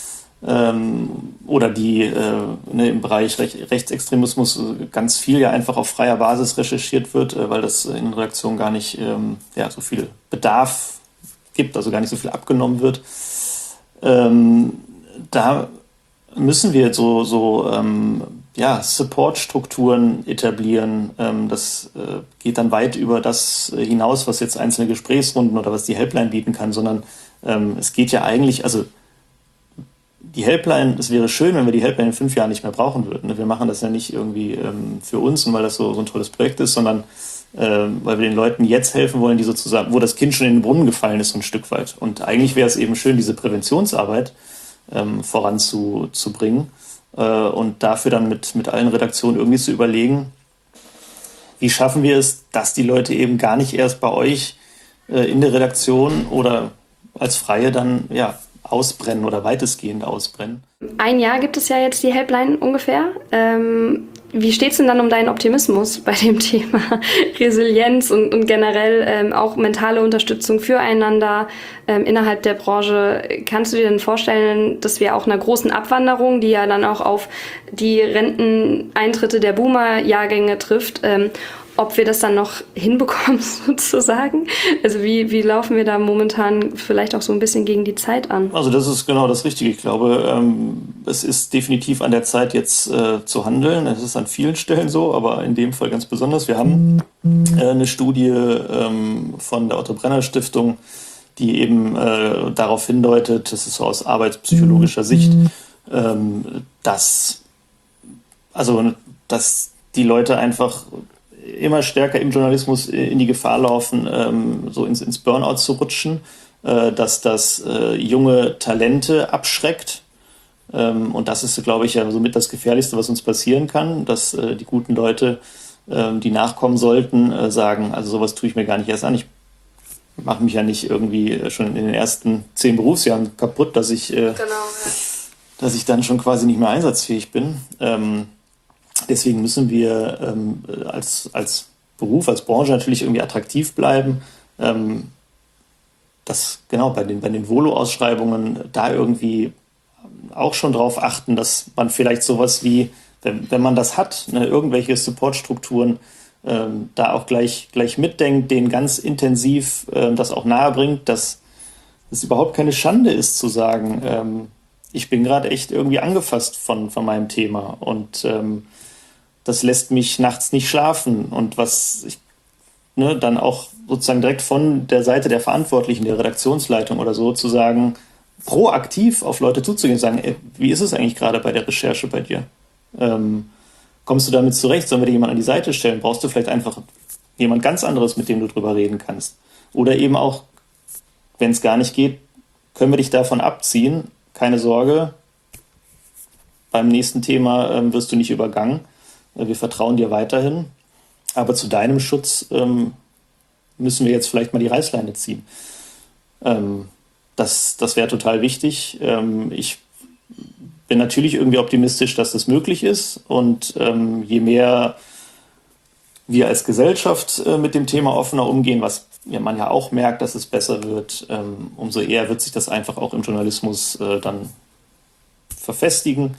oder die im Bereich Rechtsextremismus ganz viel ja einfach auf freier Basis recherchiert wird, weil das in Redaktionen gar nicht so viel Bedarf gibt, also gar nicht so viel abgenommen wird. Da müssen wir Support-Strukturen etablieren. Das geht dann weit über das hinaus, was jetzt einzelne Gesprächsrunden oder was die Helpline bieten kann, sondern es geht ja eigentlich, also die Helpline, es wäre schön, wenn wir die Helpline in 5 Jahren nicht mehr brauchen würden. Wir machen das ja nicht irgendwie für uns und weil das so ein tolles Projekt ist, sondern weil wir den Leuten jetzt helfen wollen, die sozusagen, wo das Kind schon in den Brunnen gefallen ist, so ein Stück weit. Und eigentlich wäre es eben schön, diese Präventionsarbeit voranzubringen. und dafür dann mit allen Redaktionen irgendwie zu überlegen, wie schaffen wir es, dass die Leute eben gar nicht erst bei euch in der Redaktion oder als Freie dann ausbrennen oder weitestgehend ausbrennen. Ein Jahr gibt es ja jetzt die Helpline ungefähr. Wie steht es denn dann um deinen Optimismus bei dem Thema Resilienz und generell auch mentale Unterstützung füreinander innerhalb der Branche? Kannst du dir denn vorstellen, dass wir auch einer großen Abwanderung, die ja dann auch auf die Renteneintritte der Boomer-Jahrgänge trifft, ob wir das dann noch hinbekommen sozusagen? Also wie laufen wir da momentan vielleicht auch so ein bisschen gegen die Zeit an? Also das ist genau das Richtige. Ich glaube, es ist definitiv an der Zeit jetzt zu handeln. Es ist an vielen Stellen so, aber in dem Fall ganz besonders. Wir haben eine Studie von der Otto-Brenner-Stiftung, die eben darauf hindeutet, das ist so aus arbeitspsychologischer Sicht, dass die Leute einfach immer stärker im Journalismus in die Gefahr laufen, so ins Burnout zu rutschen, dass das junge Talente abschreckt. Und das ist, glaube ich, ja somit das Gefährlichste, was uns passieren kann, dass die guten Leute, die nachkommen sollten, sagen, also sowas tue ich mir gar nicht erst an. Ich mache mich ja nicht irgendwie schon in den ersten 10 Berufsjahren kaputt, dass ich dann schon quasi nicht mehr einsatzfähig bin. Deswegen müssen wir als Beruf, als Branche natürlich irgendwie attraktiv bleiben. Das genau bei den Volo-Ausschreibungen da irgendwie auch schon drauf achten, dass man vielleicht sowas wie, wenn man das hat, irgendwelche Supportstrukturen, da auch gleich mitdenkt, denen ganz intensiv das auch nahebringt, dass es überhaupt keine Schande ist zu sagen, ich bin gerade echt irgendwie angefasst von meinem Thema und das lässt mich nachts nicht schlafen. Und was ich dann auch sozusagen direkt von der Seite der Verantwortlichen, der Redaktionsleitung oder so, zu sagen, proaktiv auf Leute zuzugehen und sagen, wie ist es eigentlich gerade bei der Recherche bei dir? Kommst du damit zurecht? Sollen wir dir jemanden an die Seite stellen? Brauchst du vielleicht einfach jemand ganz anderes, mit dem du drüber reden kannst? Oder eben auch, wenn es gar nicht geht, können wir dich davon abziehen? Keine Sorge, beim nächsten Thema wirst du nicht übergangen. Wir vertrauen dir weiterhin, aber zu deinem Schutz müssen wir jetzt vielleicht mal die Reißleine ziehen. Das wäre total wichtig. Ich bin natürlich irgendwie optimistisch, dass das möglich ist und je mehr wir als Gesellschaft mit dem Thema offener umgehen, was man ja auch merkt, dass es besser wird, umso eher wird sich das einfach auch im Journalismus dann verfestigen.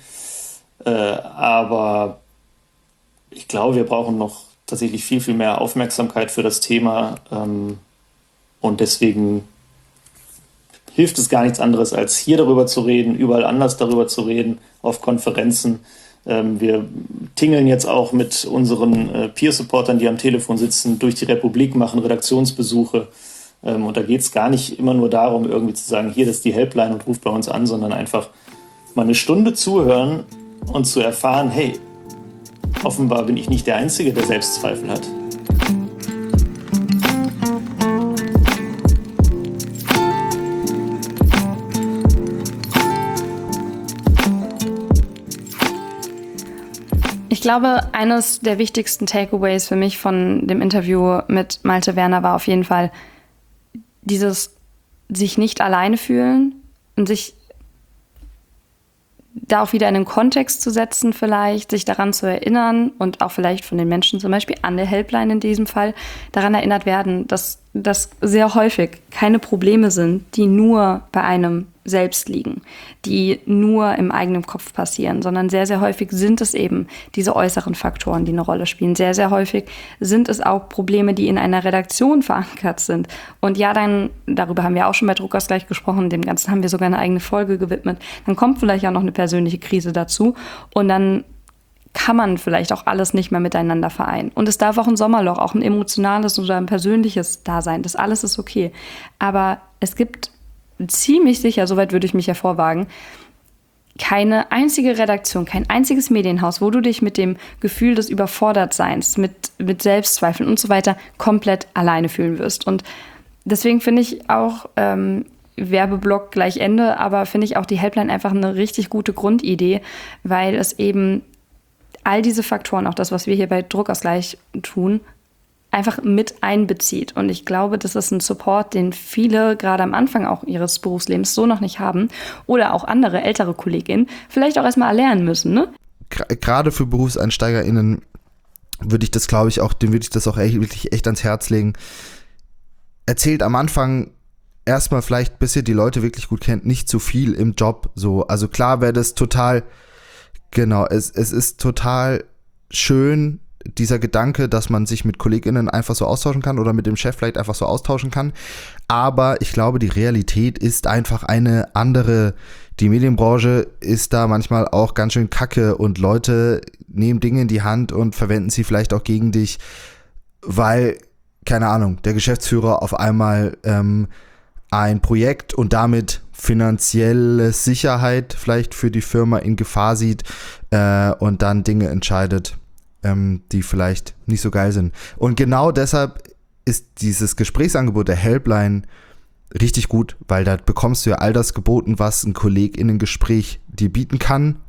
Aber ich glaube, wir brauchen noch tatsächlich viel, viel mehr Aufmerksamkeit für das Thema und deswegen hilft es gar nichts anderes, als hier darüber zu reden, überall anders darüber zu reden, auf Konferenzen. Wir tingeln jetzt auch mit unseren Peer-Supportern, die am Telefon sitzen, durch die Republik, machen Redaktionsbesuche und da geht es gar nicht immer nur darum, irgendwie zu sagen, hier, das ist die Helpline und ruft bei uns an, sondern einfach mal eine Stunde zuhören und zu erfahren, hey, offenbar bin ich nicht der Einzige, der Selbstzweifel hat. Ich glaube, eines der wichtigsten Takeaways für mich von dem Interview mit Malte Werner war auf jeden Fall dieses sich nicht alleine fühlen und sich da auch wieder in den Kontext zu setzen vielleicht, sich daran zu erinnern und auch vielleicht von den Menschen zum Beispiel an der Helpline in diesem Fall daran erinnert werden, dass das sehr häufig keine Probleme sind, die nur bei einem selbst liegen, die nur im eigenen Kopf passieren, sondern sehr, sehr häufig sind es eben diese äußeren Faktoren, die eine Rolle spielen. Sehr, sehr häufig sind es auch Probleme, die in einer Redaktion verankert sind. Und ja, dann, darüber haben wir auch schon bei Druckausgleich gesprochen, dem Ganzen haben wir sogar eine eigene Folge gewidmet, dann kommt vielleicht auch noch eine persönliche Krise dazu und dann kann man vielleicht auch alles nicht mehr miteinander vereinen. Und es darf auch ein Sommerloch, auch ein emotionales oder ein persönliches da sein. Das alles ist okay. Aber es gibt ziemlich sicher, soweit würde ich mich ja vorwagen, keine einzige Redaktion, kein einziges Medienhaus, wo du dich mit dem Gefühl des Überfordertseins, mit Selbstzweifeln und so weiter komplett alleine fühlen wirst. Und deswegen finde ich auch Werbeblock gleich Ende, aber finde ich auch die Helpline einfach eine richtig gute Grundidee, weil es eben all diese Faktoren, auch das, was wir hier bei Druckausgleich tun, einfach mit einbezieht. Und ich glaube, das ist ein Support, den viele gerade am Anfang auch ihres Berufslebens so noch nicht haben oder auch andere ältere KollegInnen vielleicht auch erstmal erlernen müssen, ne? Gerade für BerufseinsteigerInnen würde ich das, glaube ich, auch, dem würde ich das auch wirklich echt ans Herz legen. Erzählt am Anfang erstmal vielleicht, bis ihr die Leute wirklich gut kennt, nicht zu viel im Job. So, also klar wäre das total, genau, es ist total schön, dieser Gedanke, dass man sich mit KollegInnen einfach so austauschen kann oder mit dem Chef vielleicht einfach so austauschen kann. Aber ich glaube, die Realität ist einfach eine andere. Die Medienbranche ist da manchmal auch ganz schön kacke und Leute nehmen Dinge in die Hand und verwenden sie vielleicht auch gegen dich, weil, keine Ahnung, der Geschäftsführer auf einmal ein Projekt und damit finanzielle Sicherheit vielleicht für die Firma in Gefahr sieht und dann Dinge entscheidet, die vielleicht nicht so geil sind. Und genau deshalb ist dieses Gesprächsangebot der Helpline richtig gut, weil da bekommst du ja all das geboten, was ein KollegInnen-Gespräch dir bieten kann,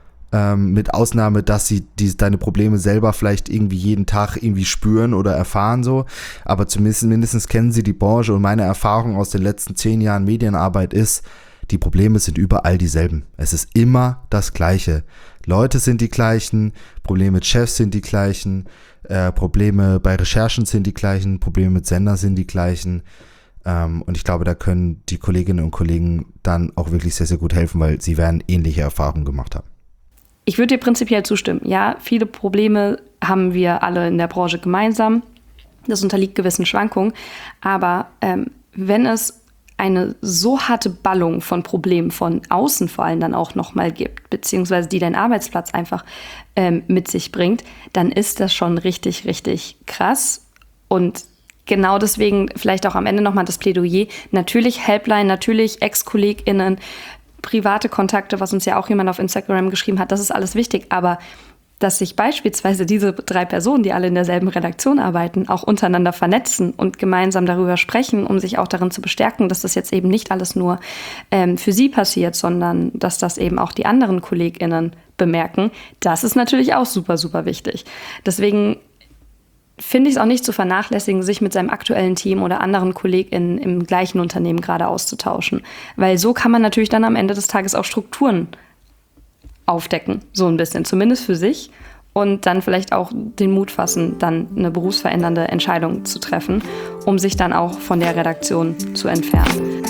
mit Ausnahme, dass sie deine Probleme selber vielleicht irgendwie jeden Tag irgendwie spüren oder erfahren so, aber mindestens kennen sie die Branche und meine Erfahrung aus den letzten 10 Jahren Medienarbeit ist, die Probleme sind überall dieselben. Es ist immer das Gleiche. Leute sind die gleichen, Probleme mit Chefs sind die gleichen, Probleme bei Recherchen sind die gleichen, Probleme mit Sendern sind die gleichen. Und ich glaube, da können die Kolleginnen und Kollegen dann auch wirklich sehr, sehr gut helfen, weil sie werden ähnliche Erfahrungen gemacht haben. Ich würde dir prinzipiell zustimmen. Ja, viele Probleme haben wir alle in der Branche gemeinsam. Das unterliegt gewissen Schwankungen. Aber wenn es eine so harte Ballung von Problemen von außen vor allem dann auch nochmal gibt, beziehungsweise die dein Arbeitsplatz einfach mit sich bringt, dann ist das schon richtig, richtig krass. Und genau deswegen vielleicht auch am Ende nochmal das Plädoyer. Natürlich Helpline, natürlich Ex-KollegInnen, private Kontakte, was uns ja auch jemand auf Instagram geschrieben hat, das ist alles wichtig. Aber dass sich beispielsweise diese 3 Personen, die alle in derselben Redaktion arbeiten, auch untereinander vernetzen und gemeinsam darüber sprechen, um sich auch darin zu bestärken, dass das jetzt eben nicht alles nur für sie passiert, sondern dass das eben auch die anderen KollegInnen bemerken, das ist natürlich auch super, super wichtig. Deswegen finde ich es auch nicht zu vernachlässigen, sich mit seinem aktuellen Team oder anderen KollegInnen im gleichen Unternehmen gerade auszutauschen. Weil so kann man natürlich dann am Ende des Tages auch Strukturen aufdecken, so ein bisschen, zumindest für sich. Und dann vielleicht auch den Mut fassen, dann eine berufsverändernde Entscheidung zu treffen, um sich dann auch von der Redaktion zu entfernen.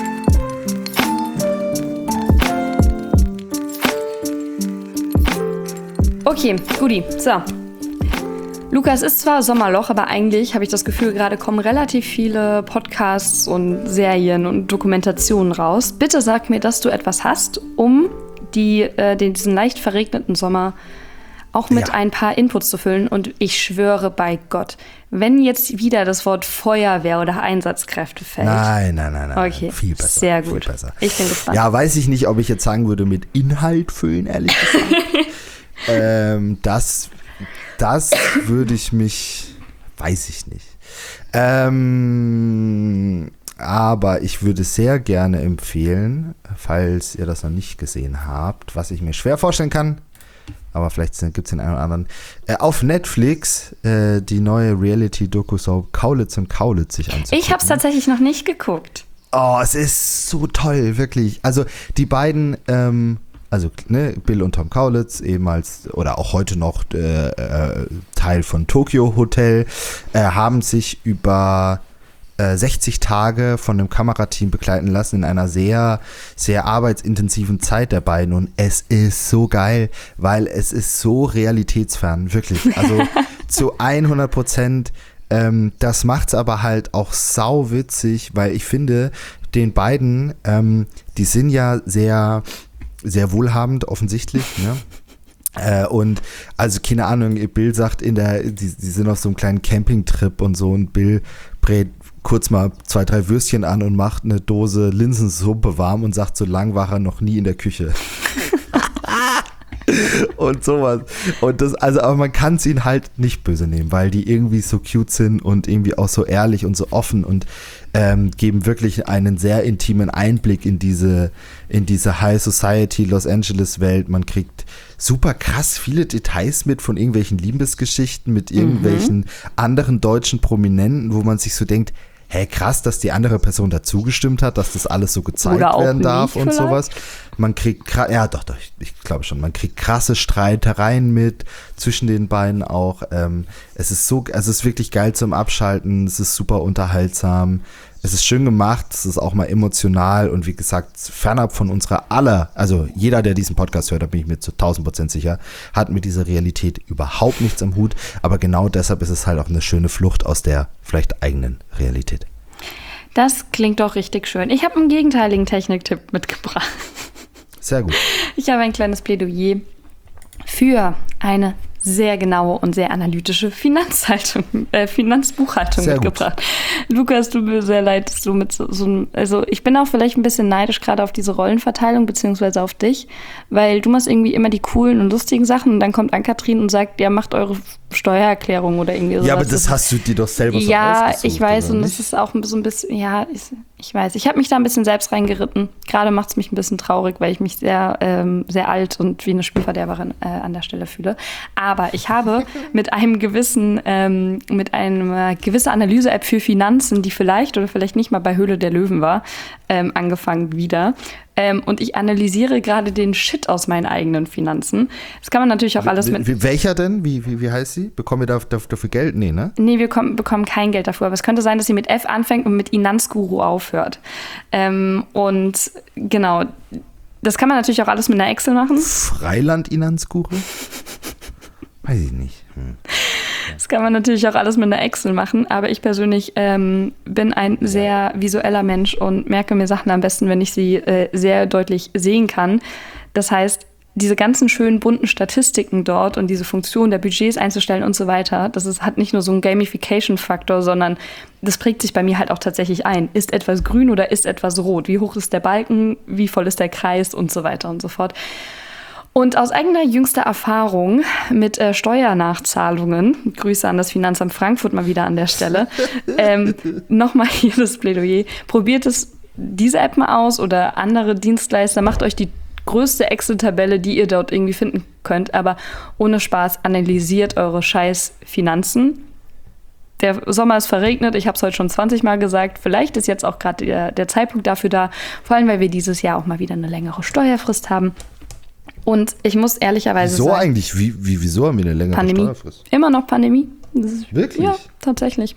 Okay, guti. So. Lukas, ist zwar Sommerloch, aber eigentlich habe ich das Gefühl, gerade kommen relativ viele Podcasts und Serien und Dokumentationen raus. Bitte sag mir, dass du etwas hast, um diesen leicht verregneten Sommer auch mit ein paar Inputs zu füllen. Und ich schwöre bei Gott, wenn jetzt wieder das Wort Feuerwehr oder Einsatzkräfte fällt. Nein. Okay, viel besser. Sehr gut. Viel besser. Ich bin gespannt. Ja, weiß ich nicht, ob ich jetzt sagen würde, mit Inhalt füllen, ehrlich gesagt. Das würde ich mich, weiß ich nicht. Aber ich würde sehr gerne empfehlen, falls ihr das noch nicht gesehen habt, was ich mir schwer vorstellen kann, aber vielleicht gibt es den einen oder anderen, auf Netflix die neue Reality-Doku-Soap Kaulitz und Kaulitz sich anzugucken. Ich habe es tatsächlich noch nicht geguckt. Oh, es ist so toll, wirklich. Also die beiden, Bill und Tom Kaulitz, ehemals oder auch heute noch Teil von Tokyo Hotel, haben sich über 60 Tage von dem Kamerateam begleiten lassen in einer sehr, sehr arbeitsintensiven Zeit der beiden. Und es ist so geil, weil es ist so realitätsfern, wirklich. Also zu 100%. Das macht's aber halt auch sau witzig, weil ich finde, den beiden, die sind ja sehr, sehr wohlhabend offensichtlich, ne? Und also keine Ahnung, Bill sagt die sind auf so einem kleinen Campingtrip und so und Bill brät kurz mal 2, 3 Würstchen an und macht eine Dose Linsensuppe warm und sagt, so lang war er noch nie in der Küche. und sowas. Und das, also, aber man kann es ihnen halt nicht böse nehmen, weil die irgendwie so cute sind und irgendwie auch so ehrlich und so offen und geben wirklich einen sehr intimen Einblick in diese High Society Los Angeles Welt. Man kriegt super krass viele Details mit von irgendwelchen Liebesgeschichten mit irgendwelchen anderen deutschen Prominenten, wo man sich so denkt, hey, krass, dass die andere Person dazu gestimmt hat, dass das alles so gezeigt werden darf und vielleicht sowas. Man kriegt, ich glaube schon, man kriegt krasse Streitereien mit zwischen den beiden auch. Es ist wirklich geil zum Abschalten, es ist super unterhaltsam, es ist schön gemacht, es ist auch mal emotional und wie gesagt, fernab von also jeder, der diesen Podcast hört, da bin ich mir zu 1000% sicher, hat mit dieser Realität überhaupt nichts am Hut, aber genau deshalb ist es halt auch eine schöne Flucht aus der vielleicht eigenen Realität. Das klingt doch richtig schön. Ich habe einen gegenteiligen Techniktipp mitgebracht. Sehr gut. Ich habe ein kleines Plädoyer für eine sehr genaue und sehr analytische Finanzbuchhaltung sehr mitgebracht. Gut. Lukas, tut mir sehr leid, dass du mit so also ich bin auch vielleicht ein bisschen neidisch gerade auf diese Rollenverteilung beziehungsweise auf dich, weil du machst irgendwie immer die coolen und lustigen Sachen und dann kommt Ann-Kathrin und sagt, ja, macht eure Steuererklärung oder irgendwie sowas. Ja, aber das hast du dir doch selber so Ja, ich weiß und das ist auch so ein bisschen, ja, ich weiß. Ich habe mich da ein bisschen selbst reingeritten. Gerade macht es mich ein bisschen traurig, weil ich mich sehr, sehr alt und wie eine Spielverderberin an der Stelle fühle. Aber ich habe mit einer gewissen Analyse-App für Finanzen, die vielleicht oder vielleicht nicht mal bei Höhle der Löwen war, angefangen wieder. Und ich analysiere gerade den Shit aus meinen eigenen Finanzen. Das kann man natürlich auch alles mit... Welcher denn? Wie heißt sie? Bekommen wir dafür Geld? Nee, ne? Nee, wir bekommen kein Geld dafür. Aber es könnte sein, dass sie mit F anfängt und mit Finanzguru aufhört. Und genau, das kann man natürlich auch alles mit einer Excel machen. Freiland-Finanzguru? Weiß ich nicht. Das kann man natürlich auch alles mit einer Excel machen, aber ich persönlich bin ein sehr visueller Mensch und merke mir Sachen am besten, wenn ich sie sehr deutlich sehen kann. Das heißt, diese ganzen schönen bunten Statistiken dort und diese Funktion der Budgets einzustellen und so weiter, hat nicht nur so einen Gamification-Faktor, sondern das prägt sich bei mir halt auch tatsächlich ein. Ist etwas grün oder ist etwas rot? Wie hoch ist der Balken? Wie voll ist der Kreis? Und so weiter und so fort. Und aus eigener jüngster Erfahrung mit Steuernachzahlungen, Grüße an das Finanzamt Frankfurt mal wieder an der Stelle, nochmal hier das Plädoyer, probiert diese App mal aus oder andere Dienstleister, macht euch die größte Excel-Tabelle, die ihr dort irgendwie finden könnt, aber ohne Spaß, analysiert eure scheiß Finanzen. Der Sommer ist verregnet, ich habe es heute schon 20 Mal gesagt, vielleicht ist jetzt auch gerade der Zeitpunkt dafür da, vor allem, weil wir dieses Jahr auch mal wieder eine längere Steuerfrist haben. Und ich muss ehrlicherweise sagen... Wieso eigentlich? Wieso haben wir eine längere Steuerfrist? Immer noch Pandemie. Wirklich? Ja, tatsächlich.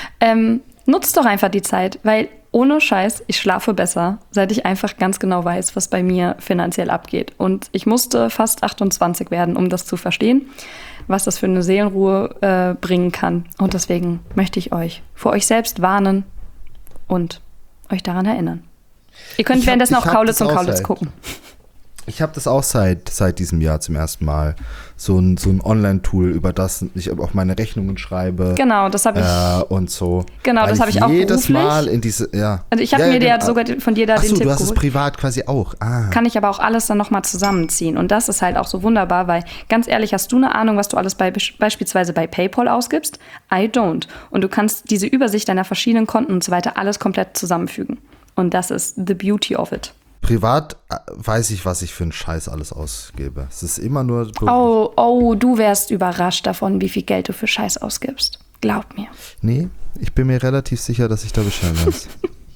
Nutzt doch einfach die Zeit, weil ohne Scheiß, ich schlafe besser, seit ich einfach ganz genau weiß, was bei mir finanziell abgeht. Und ich musste fast 28 werden, um das zu verstehen, was das für eine Seelenruhe bringen kann. Und deswegen möchte ich euch vor euch selbst warnen und euch daran erinnern. Ihr könnt währenddessen auch Kaulitz und Kaulitz gucken. Ich habe das auch seit diesem Jahr zum ersten Mal. So ein Online-Tool, über das ich auch meine Rechnungen schreibe. Genau, das habe ich. Und so. Genau, das habe ich auch jedes beruflich. Mal in diese, ja. Also ich habe mir ja sogar von dir da den Tipp du hast geholt. es privat quasi auch. Kann ich aber auch alles dann nochmal zusammenziehen. Und das ist halt auch so wunderbar, weil ganz ehrlich, hast du eine Ahnung, was du alles beispielsweise bei PayPal ausgibst? I don't. Und du kannst diese Übersicht deiner verschiedenen Konten und so weiter alles komplett zusammenfügen. Und das ist the beauty of it. Privat weiß ich, was ich für einen Scheiß alles ausgebe. Es ist immer nur... Oh, du wärst überrascht davon, wie viel Geld du für Scheiß ausgibst. Glaub mir. Nee, ich bin mir relativ sicher, dass ich da Bescheid weiß.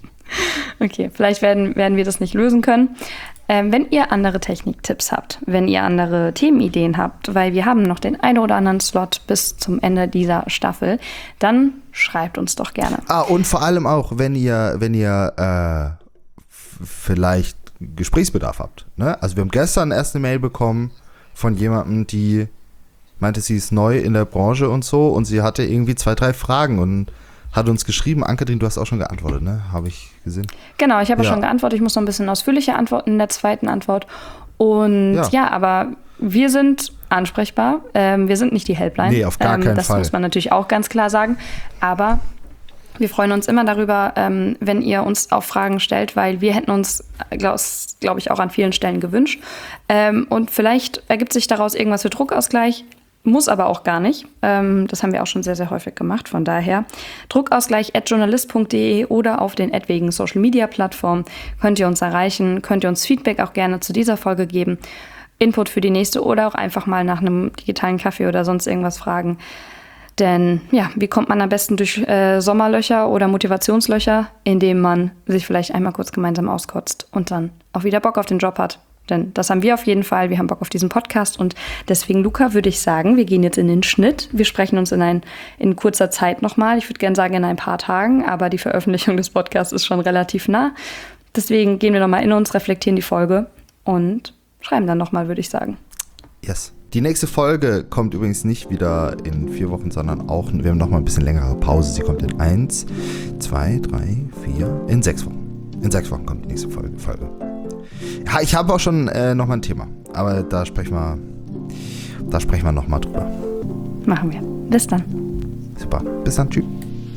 Okay, vielleicht werden wir das nicht lösen können. Wenn ihr andere Techniktipps habt, wenn ihr andere Themenideen habt, weil wir haben noch den einen oder anderen Slot bis zum Ende dieser Staffel, dann schreibt uns doch gerne. Und vor allem auch, wenn ihr vielleicht Gesprächsbedarf habt. Ne? Also wir haben gestern erst eine Mail bekommen von jemandem, die meinte, sie ist neu in der Branche und so und sie hatte irgendwie 2, 3 Fragen und hat uns geschrieben. Ann-Kathrin, du hast auch schon geantwortet, ne? Habe ich gesehen. Genau, ich habe schon geantwortet. Ich muss noch ein bisschen ausführlicher antworten in der zweiten Antwort. Und ja, aber wir sind ansprechbar. Wir sind nicht die Helpline. Nee, auf gar keinen das Fall. Das muss man natürlich auch ganz klar sagen. Aber Wir freuen uns immer darüber, wenn ihr uns auch Fragen stellt, weil wir hätten uns, glaube ich, auch an vielen Stellen gewünscht. Und vielleicht ergibt sich daraus irgendwas für Druckausgleich, muss aber auch gar nicht. Das haben wir auch schon sehr, sehr häufig gemacht. Von daher druckausgleich@journalist.de oder auf den etwaigen Social-Media-Plattformen könnt ihr uns erreichen, könnt ihr uns Feedback auch gerne zu dieser Folge geben, Input für die nächste oder auch einfach mal nach einem digitalen Kaffee oder sonst irgendwas fragen. Denn ja, wie kommt man am besten durch Sommerlöcher oder Motivationslöcher? Indem man sich vielleicht einmal kurz gemeinsam auskotzt und dann auch wieder Bock auf den Job hat. Denn das haben wir auf jeden Fall. Wir haben Bock auf diesen Podcast. Und deswegen, Luca, würde ich sagen, wir gehen jetzt in den Schnitt. Wir sprechen uns in kurzer Zeit nochmal. Ich würde gerne sagen in ein paar Tagen, aber die Veröffentlichung des Podcasts ist schon relativ nah. Deswegen gehen wir nochmal in uns, reflektieren die Folge und schreiben dann nochmal, würde ich sagen. Yes. Die nächste Folge kommt übrigens nicht wieder in 4 Wochen, sondern auch, wir haben nochmal ein bisschen längere Pause. Sie kommt in 1, 2, 3, 4, in 6 Wochen. In 6 Wochen kommt die nächste Folge. Ja, ich habe auch schon nochmal ein Thema, aber da sprechen wir nochmal drüber. Machen wir. Bis dann. Super. Bis dann. Tschüss.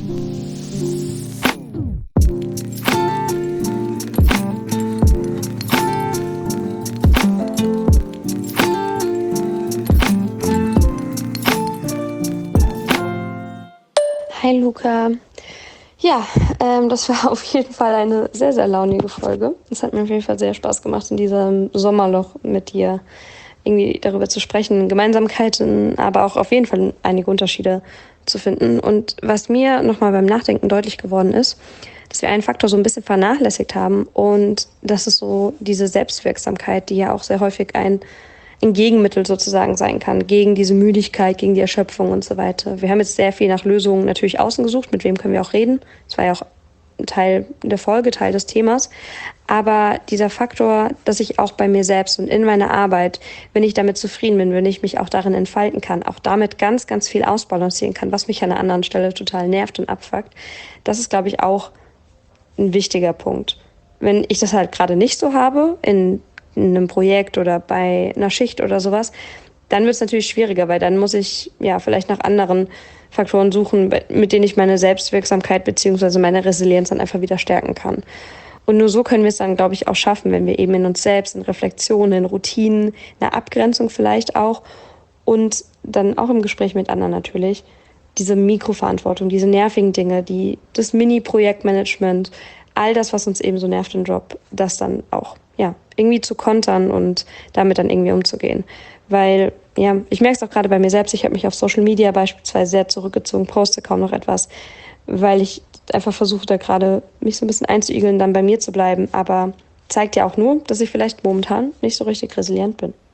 Hi Luca. Ja, das war auf jeden Fall eine sehr, sehr launige Folge. Es hat mir auf jeden Fall sehr Spaß gemacht, in diesem Sommerloch mit dir irgendwie darüber zu sprechen, Gemeinsamkeiten, aber auch auf jeden Fall einige Unterschiede zu finden. Und was mir nochmal beim Nachdenken deutlich geworden ist, dass wir einen Faktor so ein bisschen vernachlässigt haben, und das ist so diese Selbstwirksamkeit, die ja auch sehr häufig ein Gegenmittel sozusagen sein kann, gegen diese Müdigkeit, gegen die Erschöpfung und so weiter. Wir haben jetzt sehr viel nach Lösungen natürlich außen gesucht, mit wem können wir auch reden. Das war ja auch Teil der Folge, Teil des Themas. Aber dieser Faktor, dass ich auch bei mir selbst und in meiner Arbeit, wenn ich damit zufrieden bin, wenn ich mich auch darin entfalten kann, auch damit ganz, ganz viel ausbalancieren kann, was mich an einer anderen Stelle total nervt und abfuckt, das ist, glaube ich, auch ein wichtiger Punkt. Wenn ich das halt gerade nicht so habe, in einem Projekt oder bei einer Schicht oder sowas, dann wird es natürlich schwieriger, weil dann muss ich ja vielleicht nach anderen Faktoren suchen, mit denen ich meine Selbstwirksamkeit bzw. meine Resilienz dann einfach wieder stärken kann. Und nur so können wir es dann, glaube ich, auch schaffen, wenn wir eben in uns selbst, in Reflexionen, in Routinen, eine Abgrenzung vielleicht auch und dann auch im Gespräch mit anderen natürlich, diese Mikroverantwortung, diese nervigen Dinge, das Mini-Projektmanagement, all das, was uns eben so nervt im Job, das dann auch irgendwie zu kontern und damit dann irgendwie umzugehen. Weil, ich merke es auch gerade bei mir selbst, ich habe mich auf Social Media beispielsweise sehr zurückgezogen, poste kaum noch etwas, weil ich einfach versuche, da gerade mich so ein bisschen einzuigeln, dann bei mir zu bleiben. Aber zeigt ja auch nur, dass ich vielleicht momentan nicht so richtig resilient bin.